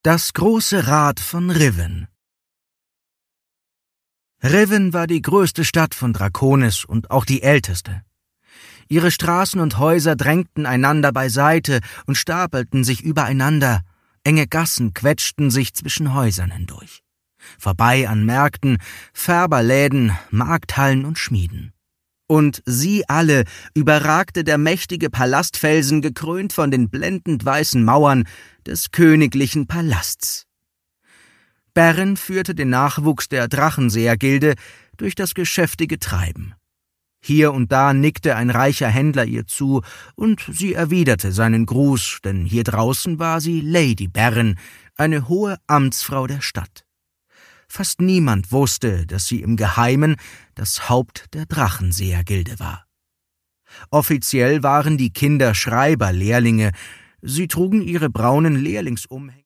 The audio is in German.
Das große Rad von Riven. Riven war die größte Stadt von Draconis und auch die älteste. Ihre Straßen und Häuser drängten einander beiseite und stapelten sich übereinander. Enge Gassen quetschten sich zwischen Häusern hindurch. Vorbei an Märkten, Färberläden, Markthallen und Schmieden. Und sie alle überragte der mächtige Palastfelsen, gekrönt von den blendend weißen Mauern des königlichen Palasts. Beren führte den Nachwuchs der Drachensehergilde durch das geschäftige Treiben. Hier und da nickte ein reicher Händler ihr zu, und sie erwiderte seinen Gruß, denn hier draußen war sie Lady Beren, eine hohe Amtsfrau der Stadt. Fast niemand wusste, dass sie im Geheimen das Haupt der Drachensehergilde war. Offiziell waren die Kinder Schreiberlehrlinge. Sie trugen ihre braunen Lehrlingsumhänge